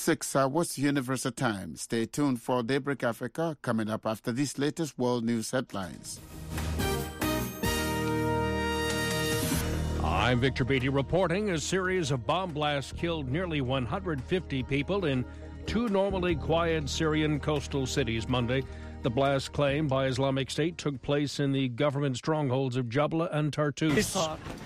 6 hours Universal Time. Stay tuned for Daybreak Africa coming up after these latest world news headlines. I'm Victor Beatty reporting. A series of bomb blasts killed nearly 150 people in two normally quiet Syrian coastal cities Monday. The blast claimed by Islamic State took place in the government strongholds of Jabla and Tartus.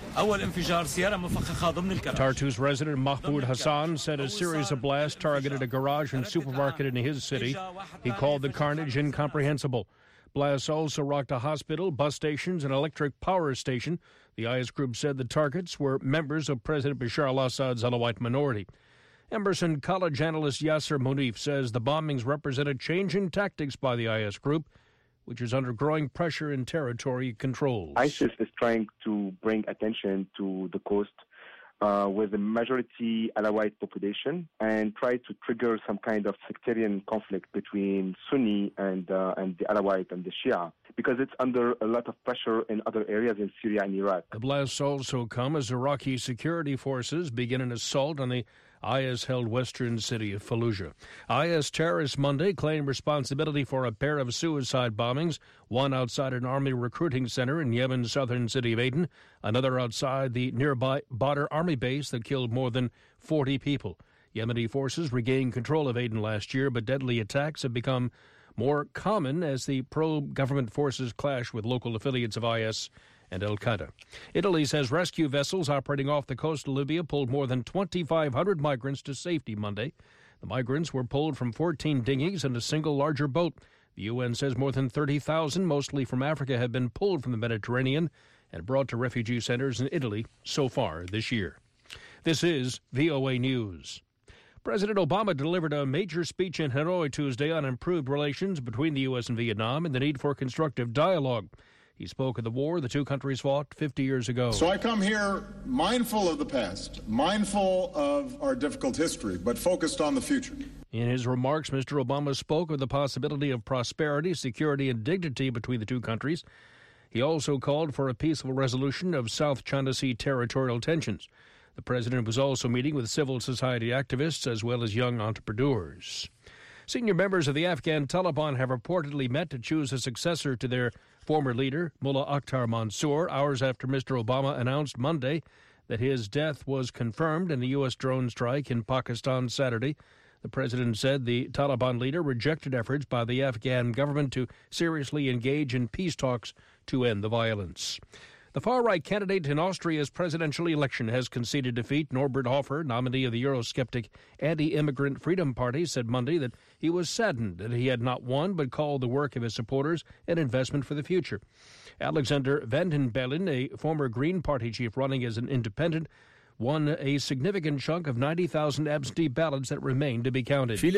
Tartus resident Mahmoud Hassan said a series of blasts targeted a garage and supermarket in his city. He called the carnage incomprehensible. Blasts also rocked a hospital, bus stations, and electric power station. The IS group said the targets were members of President Bashar al-Assad's Alawite minority. Emerson College analyst Yasser Munif says the bombings represent a change in tactics by the IS group, which is under growing pressure in territory controls. ISIS is trying to bring attention to the coast with a majority Alawite population and try to trigger some kind of sectarian conflict between Sunni and the Alawite and the Shia, because it's under a lot of pressure in other areas in Syria and Iraq. The blasts also come as Iraqi security forces begin an assault on the IS-held western city of Fallujah. IS terrorists Monday claimed responsibility for a pair of suicide bombings, one outside an army recruiting center in Yemen's southern city of Aden, another outside the nearby Badr army base that killed more than 40 people. Yemeni forces regained control of Aden last year, but deadly attacks have become more common as the pro-government forces clash with local affiliates of IS and al-Qaeda. Italy says rescue vessels operating off the coast of Libya pulled more than 2,500 migrants to safety Monday. The migrants were pulled from 14 dinghies and a single larger boat. The UN says more than 30,000, mostly from Africa, have been pulled from the Mediterranean and brought to refugee centers in Italy so far this year. This is VOA News. President Obama delivered a major speech in Hanoi Tuesday on improved relations between the U.S. and Vietnam and the need for constructive dialogue. He spoke of the war the two countries fought 50 years ago. So I come here mindful of the past, mindful of our difficult history, but focused on the future. In his remarks, Mr. Obama spoke of the possibility of prosperity, security, and dignity between the two countries. He also called for a peaceful resolution of South China Sea territorial tensions. The president was also meeting with civil society activists as well as young entrepreneurs. Senior members of the Afghan Taliban have reportedly met to choose a successor to their former leader, Mullah Akhtar Mansour, hours after Mr. Obama announced Monday that his death was confirmed in the U.S. drone strike in Pakistan Saturday. The president said the Taliban leader rejected efforts by the Afghan government to seriously engage in peace talks to end the violence. The far-right candidate in Austria's presidential election has conceded defeat. Norbert Hofer, nominee of the Eurosceptic anti-immigrant Freedom Party, said Monday that he was saddened that he had not won, but called the work of his supporters an investment for the future. Alexander Van den Bellen, a former Green Party chief running as an independent, won a significant chunk of 90,000 absentee ballots that remain to be counted. He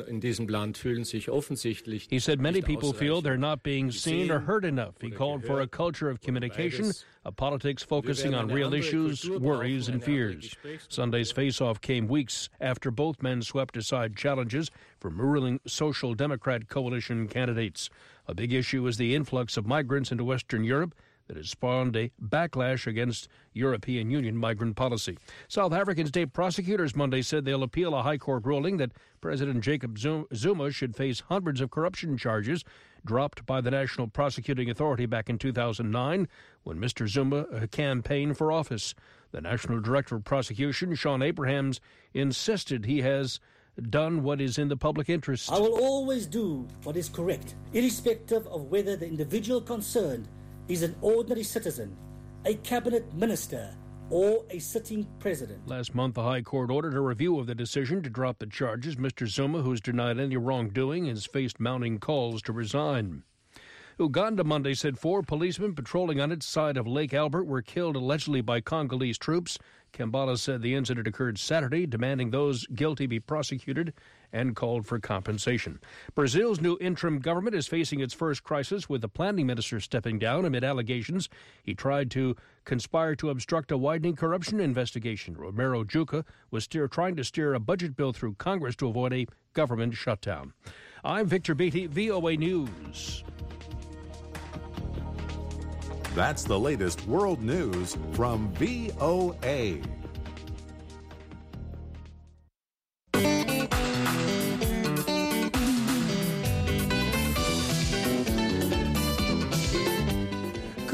said many people feel they're not being seen or heard enough. He called for a culture of communication, a politics focusing on real issues, worries, and fears. Sunday's face-off came weeks after both men swept aside challenges from ruling Social Democrat coalition candidates. A big issue is the influx of migrants into Western Europe that has spawned a backlash against European Union migrant policy. South African state prosecutors Monday said they'll appeal a high court ruling that President Jacob Zuma should face hundreds of corruption charges dropped by the National Prosecuting Authority back in 2009 when Mr. Zuma campaigned for office. The National Director of Prosecution, Sean Abrahams, insisted he has done what is in the public interest. I will always do what is correct, irrespective of whether the individual concerned is an ordinary citizen, a cabinet minister, or a sitting president. Last month, the High Court ordered a review of the decision to drop the charges. Mr. Zuma, who's denied any wrongdoing, has faced mounting calls to resign. Uganda Monday said 4 policemen patrolling on its side of Lake Albert were killed allegedly by Congolese troops. Kampala said the incident occurred Saturday, demanding those guilty be prosecuted and called for compensation. Brazil's new interim government is facing its first crisis, with the planning minister stepping down amid allegations he tried to conspire to obstruct a widening corruption investigation. Romero Juca was trying to steer a budget bill through Congress to avoid a government shutdown. I'm Victor Beatty, VOA News. That's the latest world news from VOA.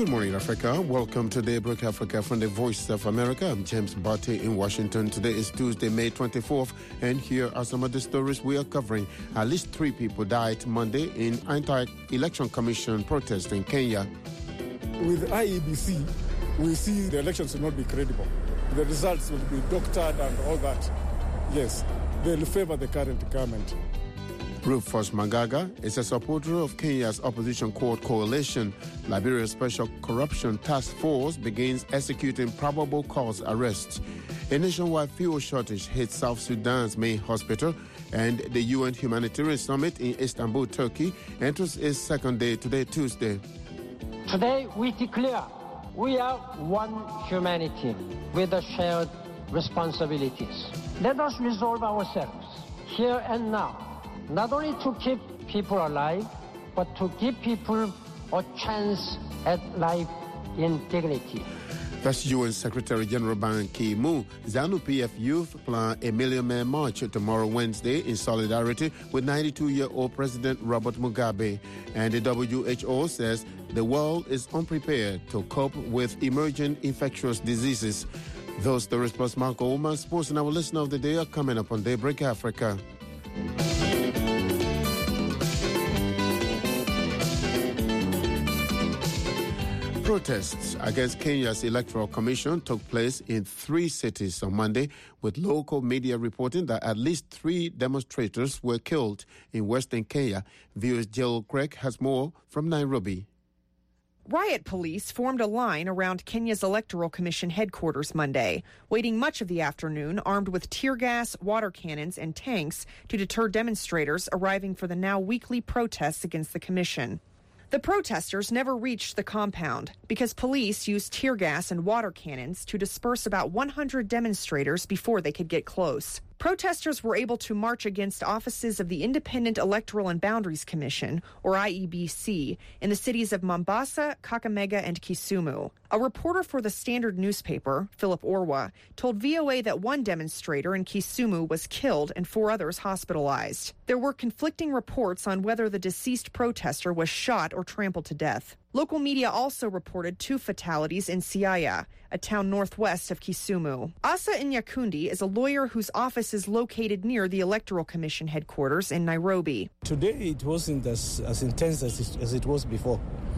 Good morning, Africa. Welcome to Daybreak Africa from the Voice of America. I'm James Barty in Washington. Today is Tuesday, May 24th, and here are some of the stories we are covering. At least 3 people died Monday in anti-election commission protest in Kenya. With IEBC, we see the elections will not be credible. The results will be doctored and all that. Yes, they will favor the current government. Rufus Magaga is a supporter of Kenya's opposition court coalition. Liberia's Special Corruption Task Force begins executing probable cause arrests. A nationwide fuel shortage hits South Sudan's main hospital, and the UN Humanitarian Summit in Istanbul, Turkey, enters its second day today, Tuesday. Today we declare we are one humanity with the shared responsibilities. Let us resolve ourselves here and now, not only to keep people alive, but to give people a chance at life in dignity. That's UN Secretary General Ban Ki-moon. ZANU-PF youth plan a million-man march tomorrow, Wednesday, in solidarity with 92-year-old President Robert Mugabe. And the WHO says the world is unprepared to cope with emerging infectious diseases. Those stories plus Marco Oman, sports and our listener of the day are coming up on Daybreak Africa. Protests against Kenya's Electoral Commission took place in 3 cities on Monday, with local media reporting that at least 3 demonstrators were killed in western Kenya. VOA's Jill Craig has more from Nairobi. Riot police formed a line around Kenya's Electoral Commission headquarters Monday, waiting much of the afternoon armed with tear gas, water cannons, and tanks to deter demonstrators arriving for the now weekly protests against the commission. The protesters never reached the compound because police used tear gas and water cannons to disperse about 100 demonstrators before they could get close. Protesters were able to march against offices of the Independent Electoral and Boundaries Commission, or IEBC, in the cities of Mombasa, Kakamega, and Kisumu. A reporter for the Standard newspaper, Philip Orwa, told VOA that one demonstrator in Kisumu was killed and 4 others hospitalized. There were conflicting reports on whether the deceased protester was shot or trampled to death. Local media also reported 2 fatalities in Siaya, a town northwest of Kisumu. Asa Nyakundi is a lawyer whose office is located near the Electoral Commission headquarters in Nairobi. Today it wasn't as intense as it was before.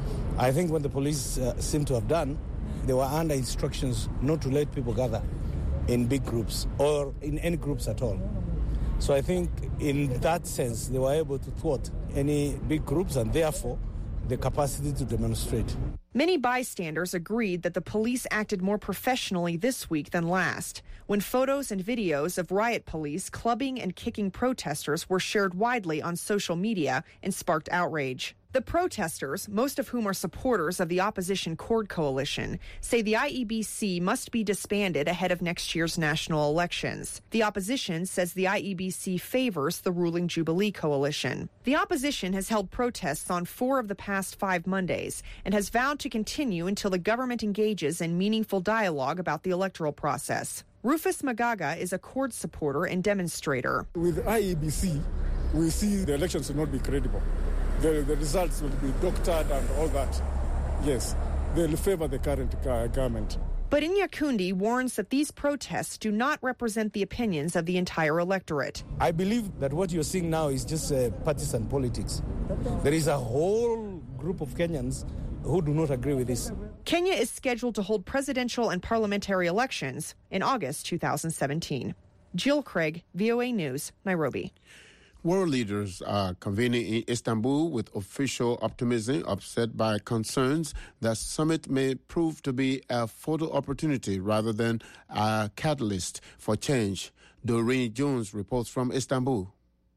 I think what the police seem to have done, they were under instructions not to let people gather in big groups or in any groups at all. So I think in that sense, they were able to thwart any big groups and therefore the capacity to demonstrate. Many bystanders agreed that the police acted more professionally this week than last, when photos and videos of riot police clubbing and kicking protesters were shared widely on social media and sparked outrage. The protesters, most of whom are supporters of the opposition Cord Coalition, say the IEBC must be disbanded ahead of next year's national elections. The opposition says the IEBC favors the ruling Jubilee Coalition. The opposition has held protests on 4 of the past 5 Mondays and has vowed to continue until the government engages in meaningful dialogue about the electoral process. Rufus Magaga is a Cord supporter and demonstrator. With IEBC, we see the elections will not be credible. The results will be doctored and all that. Yes, they will favor the current government. But Nyakundi warns that these protests do not represent the opinions of the entire electorate. I believe that what you're seeing now is just partisan politics. There is a whole group of Kenyans who do not agree with this. Kenya is scheduled to hold presidential and parliamentary elections in August 2017. Jill Craig, VOA News, Nairobi. World leaders are convening in Istanbul with official optimism, upset by concerns that summit may prove to be a photo opportunity rather than a catalyst for change. Doreen Jones reports from Istanbul.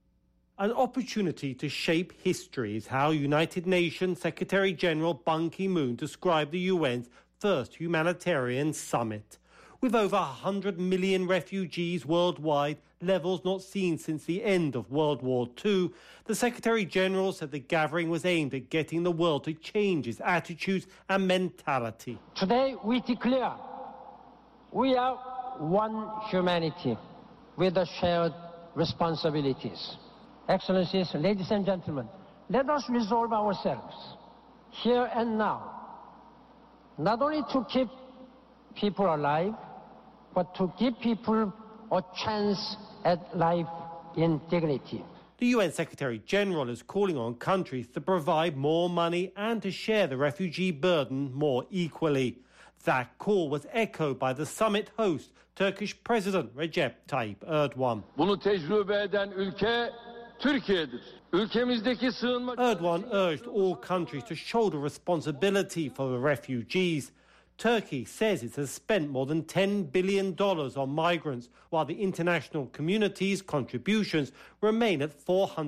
An opportunity to shape history is how United Nations Secretary General Ban Ki-moon described the UN's first humanitarian summit. With over 100 million refugees worldwide, levels not seen since the end of World War II, the Secretary-General said the gathering was aimed at getting the world to change its attitudes and mentality. Today we declare we are one humanity with the shared responsibilities. Excellencies, ladies and gentlemen, let us resolve ourselves here and now, not only to keep people alive, but to give people a chance at life in dignity. The UN Secretary-General is calling on countries to provide more money and to share the refugee burden more equally. That call was echoed by the summit host, Turkish President Recep Tayyip Erdogan. Bunu tecrübe eden ülke Türkiye'dir. Ülkemizdeki sığınma... Erdogan urged all countries to shoulder responsibility for the refugees. Turkey says it has spent more than $10 billion on migrants, while the international community's contributions remain at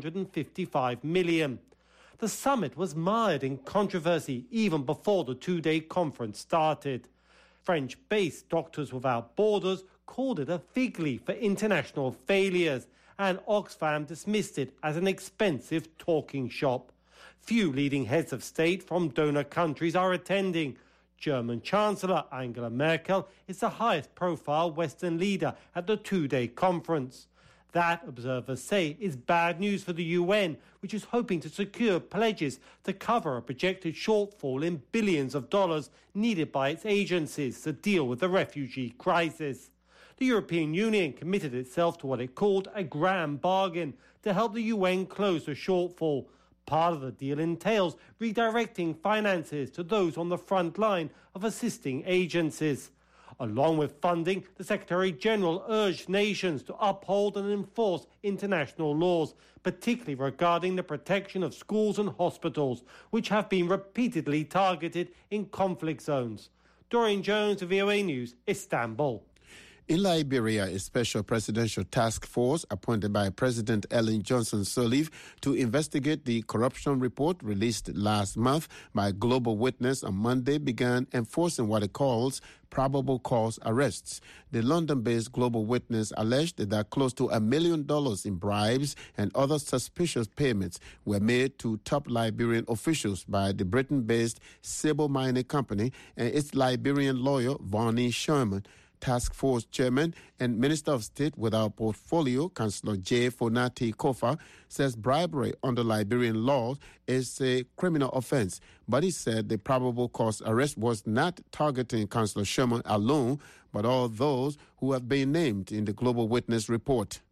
$455 million. The summit was mired in controversy even before the two-day conference started. French-based Doctors Without Borders called it a fig leaf for international failures, and Oxfam dismissed it as an expensive talking shop. Few leading heads of state from donor countries are attending. German Chancellor Angela Merkel is the highest-profile Western leader at the two-day conference. That, observers say, is bad news for the UN, which is hoping to secure pledges to cover a projected shortfall in billions of dollars needed by its agencies to deal with the refugee crisis. The European Union committed itself to what it called a grand bargain to help the UN close the shortfall. Part of the deal entails redirecting finances to those on the front line of assisting agencies. Along with funding, the Secretary-General urged nations to uphold and enforce international laws, particularly regarding the protection of schools and hospitals, which have been repeatedly targeted in conflict zones. Dorian Jones, VOA News, Istanbul. In Liberia, a special presidential task force appointed by President Ellen Johnson Sirleaf to investigate the corruption report released last month by Global Witness on Monday began enforcing what it calls probable cause arrests. The London-based Global Witness alleged that close to $1 million in bribes and other suspicious payments were made to top Liberian officials by the Britain-based Sable Mining Company and its Liberian lawyer, Vonnie Sherman. Task Force Chairman and Minister of State without portfolio, Councillor J. Fonati Kofa, says bribery under Liberian law is a criminal offense. But he said the probable cause arrest was not targeting Councillor Sherman alone, but all those who have been named in the Global Witness report.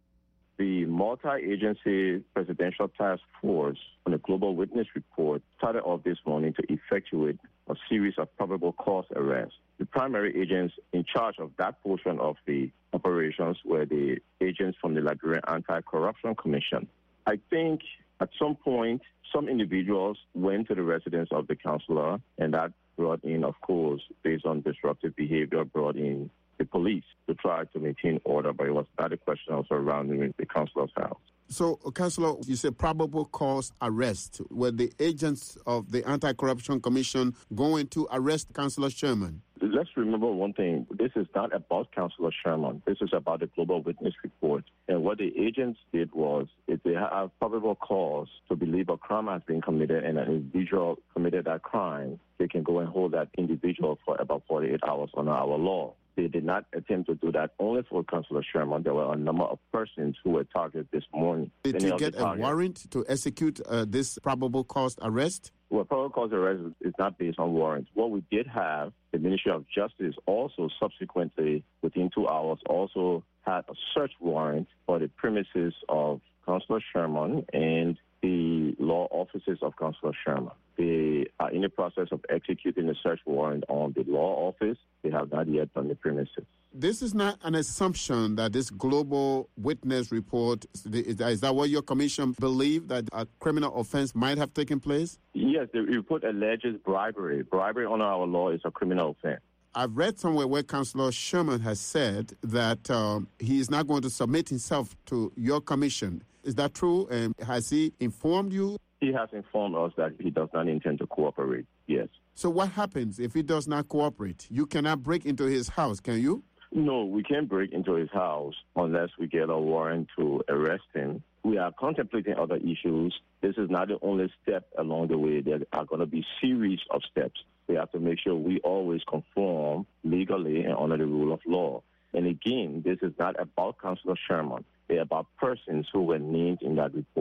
The multi-agency presidential task force on the Global Witness report started off this morning to effectuate a series of probable cause arrests. The primary agents in charge of that portion of the operations were the agents from the Liberian Anti-Corruption Commission. I think at some point, some individuals went to the residence of the councillor, and that brought in, of course, based on disruptive behavior, brought in the police to try to maintain order, but it was not a question also surrounding the councillor's house. So, Councillor, you said probable cause arrest. Were the agents of the Anti-Corruption Commission going to arrest Councillor Sherman? Let's remember one thing. This is not about Councillor Sherman. This is about the Global Witness report. And what the agents did was, if they have probable cause to believe a crime has been committed and an individual committed that crime, they can go and hold that individual for about 48 hours under our law. They did not attempt to do that only for Councillor Sherman. There were a number of persons who were targeted this morning. Did you get a warrant to execute this probable cause arrest? Well, probable cause arrest is not based on warrants. What we did have, the Ministry of Justice also subsequently, within 2 hours, also had a search warrant for the premises of Councillor Sherman and the law offices of Councillor Sherman. They are in the process of executing a search warrant on the law office. They have not yet done the premises. This is not an assumption that this Global Witness report, is that what your commission believe, that a criminal offense might have taken place? Yes, the report alleges bribery. Bribery under our law is a criminal offense. I've read somewhere where Councillor Sherman has said that he is not going to submit himself to your commission. Is that true? And has he informed you? He has informed us that he does not intend to cooperate, yes. So what happens if he does not cooperate? You cannot break into his house, can you? No, we can't break into his house unless we get a warrant to arrest him. We are contemplating other issues. This is not the only step along the way. There are going to be series of steps. We have to make sure we always conform legally and under the rule of law. And again, this is not about Councillor Sherman. They're about persons who were named in that report.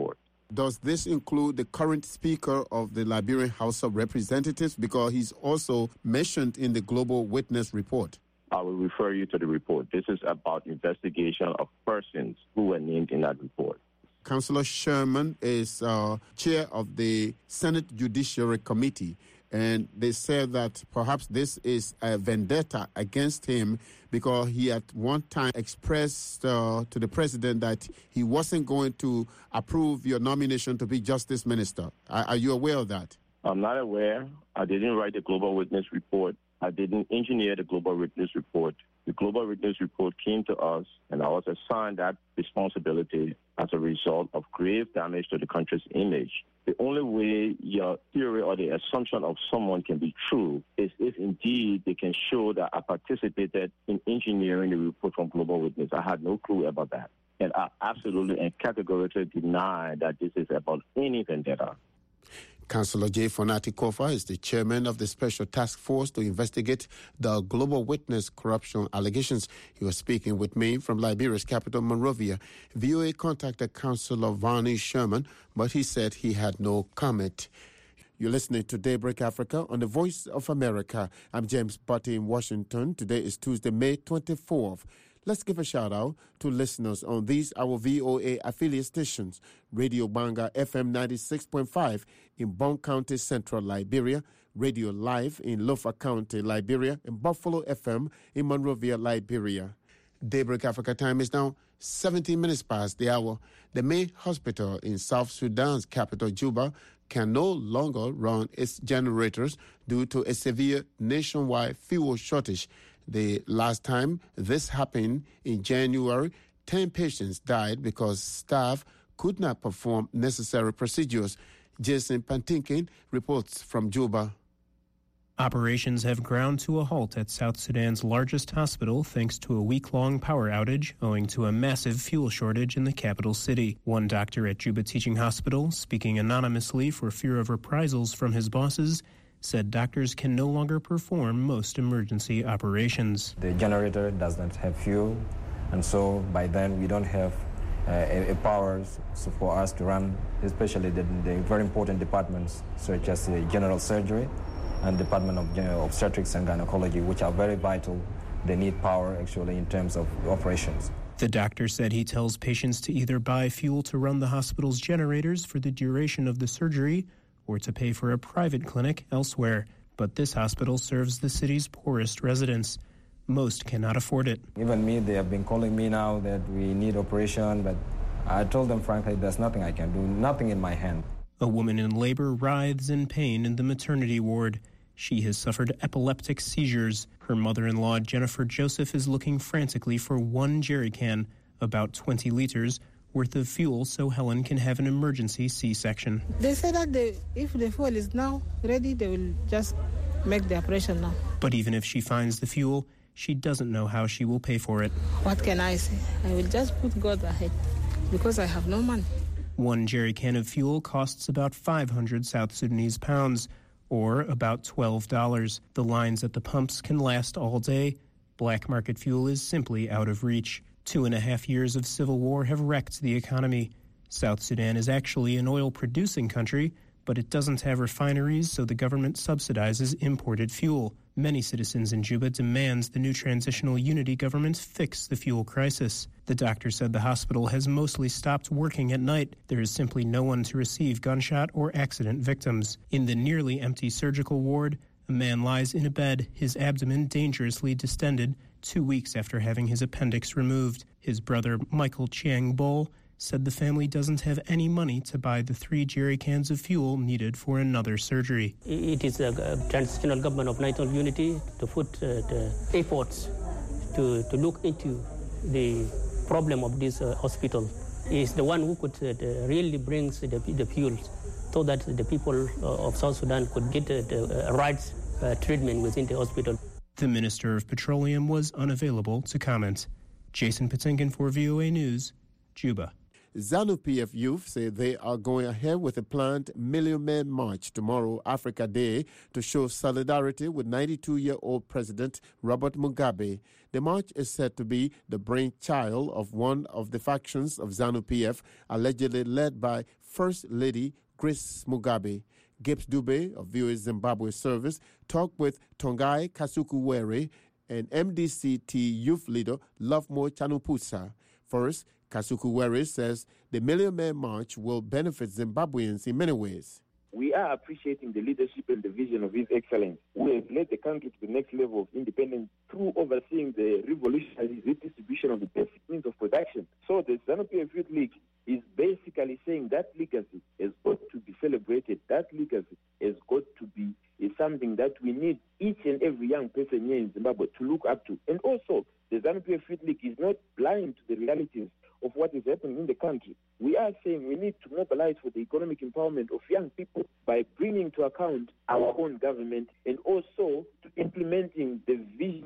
Does this include the current Speaker of the Liberian House of Representatives? Because he's also mentioned in the Global Witness report. I will refer you to the report. This is about investigation of persons who were named in that report. Councillor Sherman is chair of the Senate Judiciary Committee, and they said that perhaps this is a vendetta against him because he at one time expressed to the president that he wasn't going to approve your nomination to be Justice Minister. Are you aware of that? I'm not aware. I didn't write the Global Witness report. I didn't engineer the Global Witness report. The Global Witness report came to us, and I was assigned that responsibility as a result of grave damage to the country's image. The only way your theory or the assumption of someone can be true is if indeed they can show that I participated in engineering the report from Global Witness. I had no clue about that. And I absolutely and categorically deny that this is about any vendetta. Councillor J. Fonati Kofa is the chairman of the Special Task Force to investigate the Global Witness corruption allegations. He was speaking with me from Liberia's capital, Monrovia. VOA contacted Councillor Varney Sherman, but he said he had no comment. You're listening to Daybreak Africa on the Voice of America. I'm James Butty in Washington. Today is Tuesday, May 24th. Let's give a shout-out to listeners on these, our VOA affiliate stations. Radio Banga FM 96.5 in Bon County, Central Liberia. Radio Live in Lofa County, Liberia. And Buffalo FM in Monrovia, Liberia. Daybreak Africa time is now 17 minutes past the hour. The main hospital in South Sudan's capital, Juba, can no longer run its generators due to a severe nationwide fuel shortage. The last time this happened in January, 10 patients died because staff could not perform necessary procedures. Jason Pantinkin reports from Juba. Operations have ground to a halt at South Sudan's largest hospital thanks to a week-long power outage owing to a massive fuel shortage in the capital city. One doctor at Juba Teaching Hospital, speaking anonymously for fear of reprisals from his bosses, said doctors can no longer perform most emergency operations. The generator does not have fuel, and so by then we don't have a power for us to run, especially the very important departments such as the general surgery and Department of Obstetrics and Gynecology, which are very vital. They need power actually in terms of operations. The doctor said he tells patients to either buy fuel to run the hospital's generators for the duration of the surgery or to pay for a private clinic elsewhere. But this hospital serves the city's poorest residents. Most cannot afford it. Even me, they have been calling me now that we need operation, but I told them frankly there's nothing I can do, nothing in my hand. A woman in labor writhes in pain in the maternity ward. She has suffered epileptic seizures. Her mother-in-law, Jennifer Joseph, is looking frantically for one jerry can, about 20 liters, worth of fuel so Helen can have an emergency C-section. They say that if the fuel is now ready, they will just make the operation now. But even if she finds the fuel, she doesn't know how she will pay for it. What can I say? I will just put God ahead because I have no money. One jerry can of fuel costs about 500 South Sudanese pounds, or about $12. The lines at the pumps can last all day. Black market fuel is simply out of reach. 2.5 years of civil war have wrecked the economy. South Sudan is actually an oil-producing country, but it doesn't have refineries, so the government subsidizes imported fuel. Many citizens in Juba demand the new transitional unity government fix the fuel crisis. The doctor said the hospital has mostly stopped working at night. There is simply no one to receive gunshot or accident victims. In the nearly empty surgical ward, a man lies in a bed, his abdomen dangerously distended, 2 weeks after having his appendix removed. His brother, Michael Chiang Bol, said the family doesn't have any money to buy the 3 jerry cans of fuel needed for another surgery. It is a transitional government of national unity to put the efforts to look into the problem of this hospital. He is the one who could really bring the fuel so that the people of South Sudan could get the right treatment within the hospital. The Minister of Petroleum was unavailable to comment. Jason Patinkin for VOA News, Juba. ZANU-PF youth say they are going ahead with a planned Million Man March tomorrow, Africa Day, to show solidarity with 92-year-old President Robert Mugabe. The march is said to be the brainchild of one of the factions of ZANU-PF, allegedly led by First Lady Grace Mugabe. Gibbs Dube of VOA Zimbabwe Service talked with Tongai Kasukuwere and MDCT youth leader Lovemore Chanupusa. First, Kasukuwere says the Million Man March will benefit Zimbabweans in many ways. We are appreciating the leadership and the vision of His Excellency, who has led the country to the next level of independence through overseeing the revolutionary redistribution of the basic means of production. So the ZANU-PF Youth League is basically saying that legacy has got to be celebrated. That legacy has got to be something that we need each and every young person here in Zimbabwe to look up to. And also, the ZANU-PF Youth League is not blind to the realities of what is happening in the country. We are saying we need to mobilize for the economic empowerment of young people by bringing to account our own government and also to implementing the vision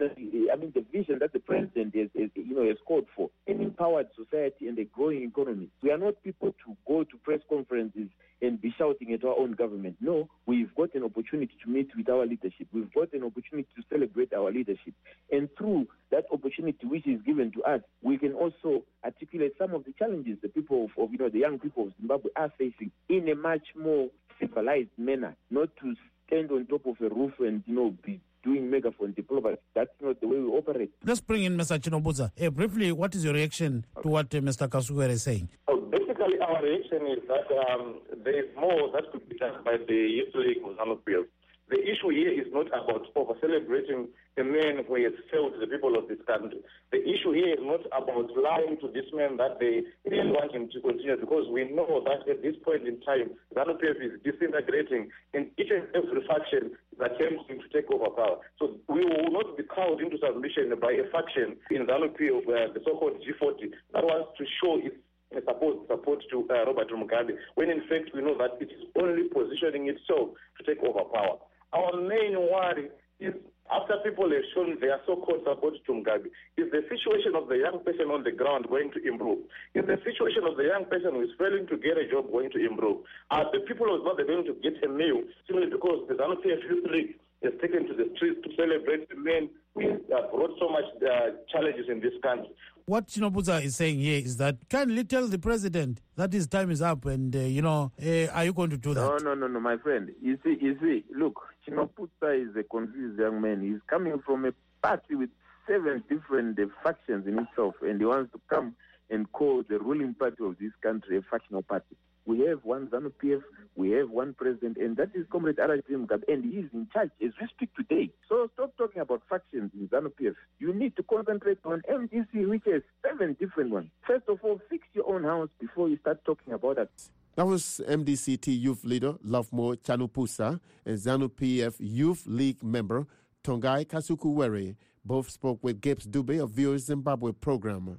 that the president has called for, an empowered society and a growing economy. We are not people to go to press conferences and be shouting at our own government. No, we've got an opportunity to meet with our leadership. We've got an opportunity to celebrate our leadership. And through that opportunity which is given to us, we can also articulate some of the challenges the people of the young people of Zimbabwe are facing in a much more civilized manner, not to stand on top of a roof and, be doing megaphone diplomacy. That's not the way we operate. Let's bring in Mr. Chinobuza. Briefly, what is your reaction to what Mr. Kasukuwere is saying? Basically, our reaction is that there is more that could be done by the Youth League of ZANU-PF. The issue here is not about over-celebrating a man who has failed the people of this country. The issue here is not about lying to this man that they really want him to continue, because we know that at this point in time, ZANU-PF is disintegrating in each and every faction that attempting to take over power. So we will not be cowed into submission by a faction in ZANU-PF, the so-called G40, that wants to show its support to Robert Mugabe, when in fact we know that it is only positioning itself to take over power. Our main worry is, after people have shown their so-called support to Mugabe, is the situation of the young person on the ground going to improve? Is the situation of the young person who is failing to get a job going to improve? Are the people who are not going to get a meal simply because the ZANU-PF Youth League has taken to the streets to celebrate the men who brought so much challenges in this country? What Chinobuza is saying here is that, kindly tell the president that his time is up and, are you going to do that? No, my friend. You see, look, Chinobuza is a confused young man. He's coming from a party with 7 different factions in itself, and he wants to come and call the ruling party of this country a factional party. We have one ZANU-PF, we have one president, and that is Comrade R.I.P. Mugabe, and he is in charge as we speak today. So stop talking about factions in ZANU-PF. You need to concentrate on MDC, which has 7 different ones. First of all, fix your own house before you start talking about that. That was MDCT youth leader Lovemore Chanupusa and ZANU-PF Youth League member Tongai Kasukuwere. Both spoke with Gibbs Dube of VOA Zimbabwe program.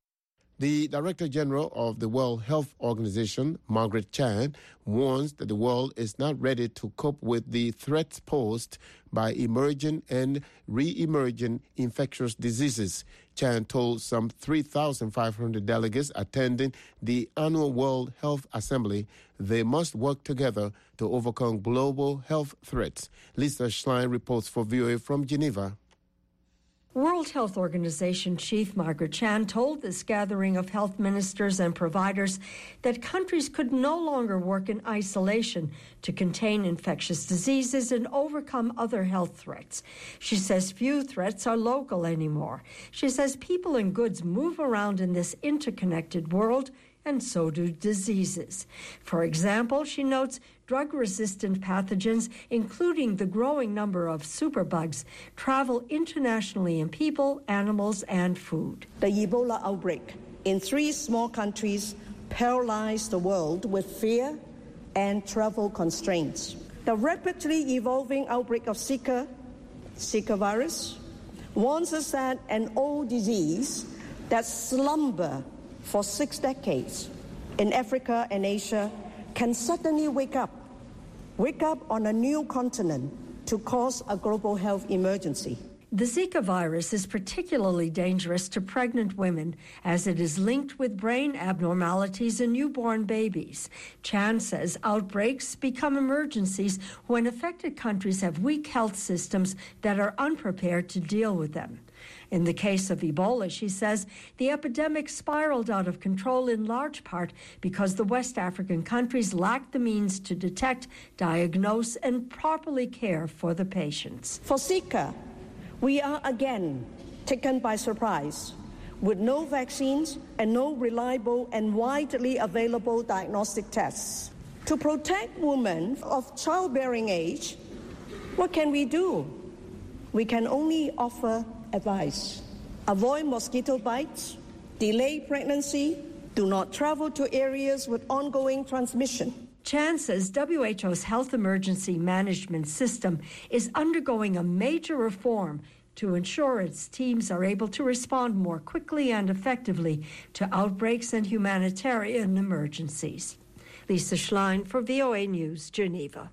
The Director General of the World Health Organization, Margaret Chan, warns that the world is not ready to cope with the threats posed by emerging and re-emerging infectious diseases. Chan told some 3,500 delegates attending the annual World Health Assembly they must work together to overcome global health threats. Lisa Schlein reports for VOA from Geneva. World Health Organization Chief Margaret Chan told this gathering of health ministers and providers that countries could no longer work in isolation to contain infectious diseases and overcome other health threats. She says few threats are local anymore. She says people and goods move around in this interconnected world, and so do diseases. For example, she notes drug-resistant pathogens, including the growing number of superbugs, travel internationally in people, animals, and food. The Ebola outbreak in 3 small countries paralyzed the world with fear and travel constraints. The rapidly evolving outbreak of Zika virus, warns us that an old disease that slumbered for 6 decades in Africa and Asia can suddenly wake up on a new continent to cause a global health emergency. The Zika virus is particularly dangerous to pregnant women as it is linked with brain abnormalities in newborn babies. Chan says outbreaks become emergencies when affected countries have weak health systems that are unprepared to deal with them. In the case of Ebola, she says, the epidemic spiraled out of control in large part because the West African countries lacked the means to detect, diagnose, and properly care for the patients. For Zika, we are again taken by surprise with no vaccines and no reliable and widely available diagnostic tests. To protect women of childbearing age, what can we do? We can only offer advice. Avoid mosquito bites, delay pregnancy, do not travel to areas with ongoing transmission. Chan says WHO's health emergency management system is undergoing a major reform to ensure its teams are able to respond more quickly and effectively to outbreaks and humanitarian emergencies. Lisa Schlein for VOA News, Geneva.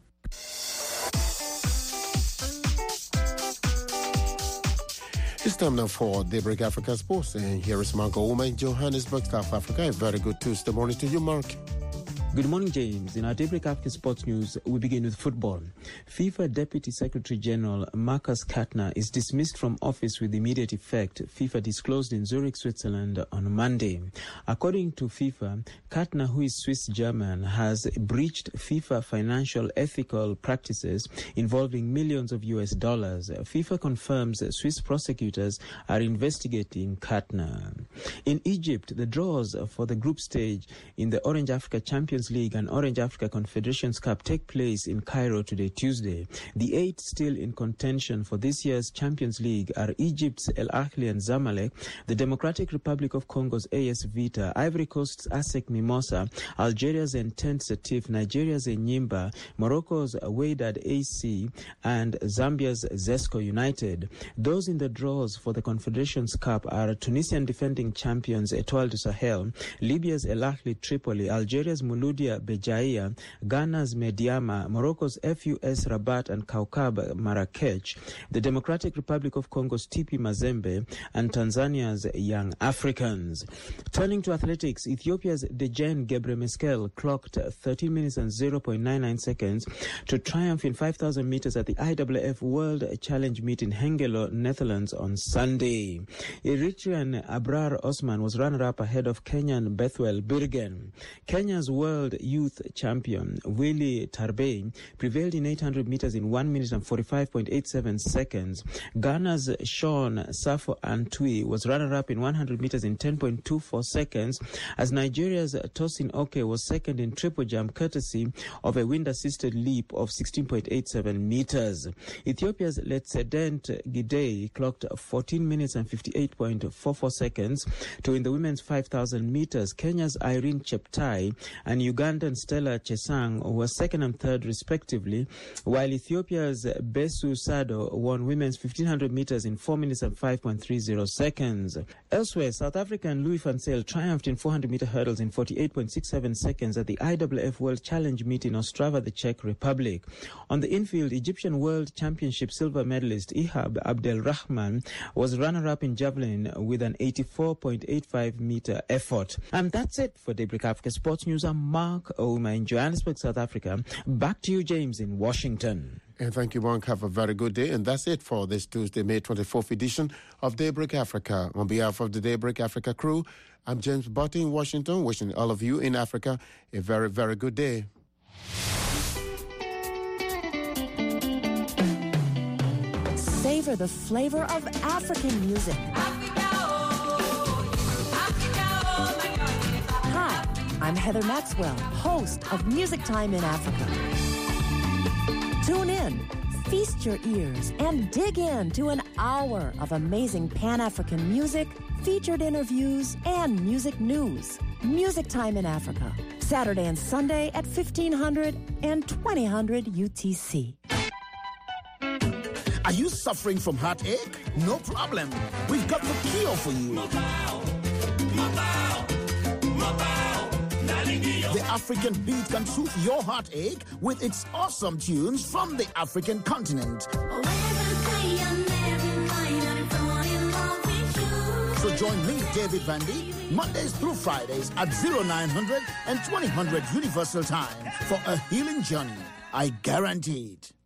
It's time now for Daybreak Africa Sports, and here is Mark Ouma in Johannesburg, South Africa. A very good Tuesday morning to you, Mark. Good morning, James. In our Daybreak Africa Sports News, we begin with football. FIFA Deputy Secretary General Marcus Katner is dismissed from office with immediate effect, FIFA disclosed in Zurich, Switzerland on Monday. According to FIFA, Katner, who is Swiss-German, has breached FIFA financial ethical practices involving millions of US dollars. FIFA confirms Swiss prosecutors are investigating Katner. In Egypt, the draws for the group stage in the Orange Africa Champions League and Orange Africa Confederations Cup take place in Cairo today, Tuesday. The 8 still in contention for this year's Champions League are Egypt's El Ahly and Zamalek, the Democratic Republic of Congo's AS Vita, Ivory Coast's ASEC Mimosa, Algeria's Entente Setif, Nigeria's Enyimba, Morocco's Wydad AC, and Zambia's Zesco United. Those in the draws for the Confederations Cup are Tunisian defending champions Etoile du Sahel, Libya's El Ahly Tripoli, Algeria's Mouloudia Bejaia, Ghana's Mediama, Morocco's FUS Rabat and Kaukab Marrakech, the Democratic Republic of Congo's TP Mazembe, and Tanzania's Young Africans. Turning to athletics, Ethiopia's Dejen Gebremeskel clocked 13 minutes and 0.99 seconds to triumph in 5,000 meters at the IAAF World Challenge Meet in Hengelo, Netherlands on Sunday. Eritrean Abrar Osman was runner-up ahead of Kenyan Bethwel Birgen. Kenya's World Youth Champion Willy Tarbey prevailed in 800 meters in 1 minute and 45.87 seconds. Ghana's Sean Safo Antwi was runner-up in 100 meters in 10.24 seconds, as Nigeria's Tosin Oke was second in triple jump courtesy of a wind-assisted leap of 16.87 meters. Ethiopia's Letsedent Gidey clocked 14 minutes and 58.44 seconds to win the women's 5,000 meters. Kenya's Irene Cheptai and Ugandan Stella Chesang were second and third respectively, while Ethiopia's Besu Sado won women's 1,500 meters in 4 minutes and 5.30 seconds. Elsewhere, South African Louis van Zyl triumphed in 400-meter hurdles in 48.67 seconds at the IAAF World Challenge Meet in Ostrava, the Czech Republic. On the infield, Egyptian World Championship silver medalist Ihab Abdelrahman was runner-up in javelin with an 84.85-meter effort. And that's it for Daybreak Africa Sports News. I'm Mark Ouma in Johannesburg, South Africa. Back to you, James, in Washington. And thank you, Mark. Have a very good day. And that's it for this Tuesday, May 24th edition of Daybreak Africa. On behalf of the Daybreak Africa crew, I'm James Botti in Washington, wishing all of you in Africa a very, very good day. Savor the flavor of African music. Hi, I'm Heather Maxwell, host of Music Time in Africa. Tune in, feast your ears, and dig in to an hour of amazing Pan-African music, featured interviews, and music news. Music Time in Africa, Saturday and Sunday at 1500 and 2000 UTC. Are you suffering from heartache? No problem. We've got the cure for you. The African beat can soothe your heartache with its awesome tunes from the African continent. So join me, David Vandy, Mondays through Fridays at 0900 and 2000 Universal Time for a healing journey. I guarantee it.